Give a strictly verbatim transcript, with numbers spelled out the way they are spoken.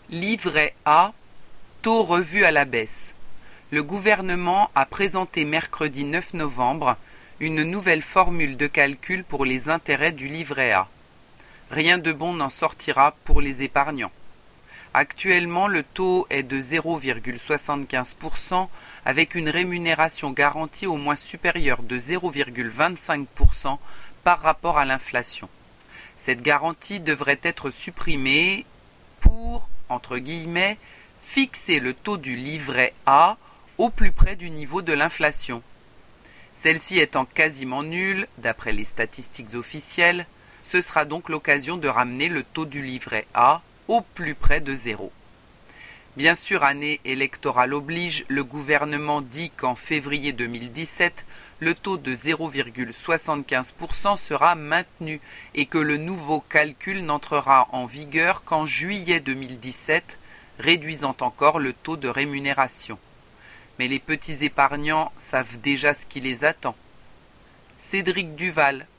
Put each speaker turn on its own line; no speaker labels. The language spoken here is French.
Livret A, taux revu à la baisse. Le gouvernement a présenté mercredi neuf novembre une nouvelle formule de calcul pour les intérêts du livret A. Rien de bon n'en sortira pour les épargnants. Actuellement, le taux est de zéro virgule soixante-quinze pour cent avec une rémunération garantie au moins supérieure de zéro virgule vingt-cinq pour cent par rapport à l'inflation. Cette garantie devrait être supprimée pour, entre guillemets, fixer le taux du livret A au plus près du niveau de l'inflation. Celle-ci étant quasiment nulle, d'après les statistiques officielles, ce sera donc l'occasion de ramener le taux du livret A au plus près de zéro. Bien sûr, année électorale oblige, le gouvernement dit qu'en février deux mille dix-sept, le taux de zéro virgule soixante-quinze pour cent sera maintenu et que le nouveau calcul n'entrera en vigueur qu'en juillet deux mille dix-sept, réduisant encore le taux de rémunération. Mais les petits épargnants savent déjà ce qui les attend. Cédric Duval,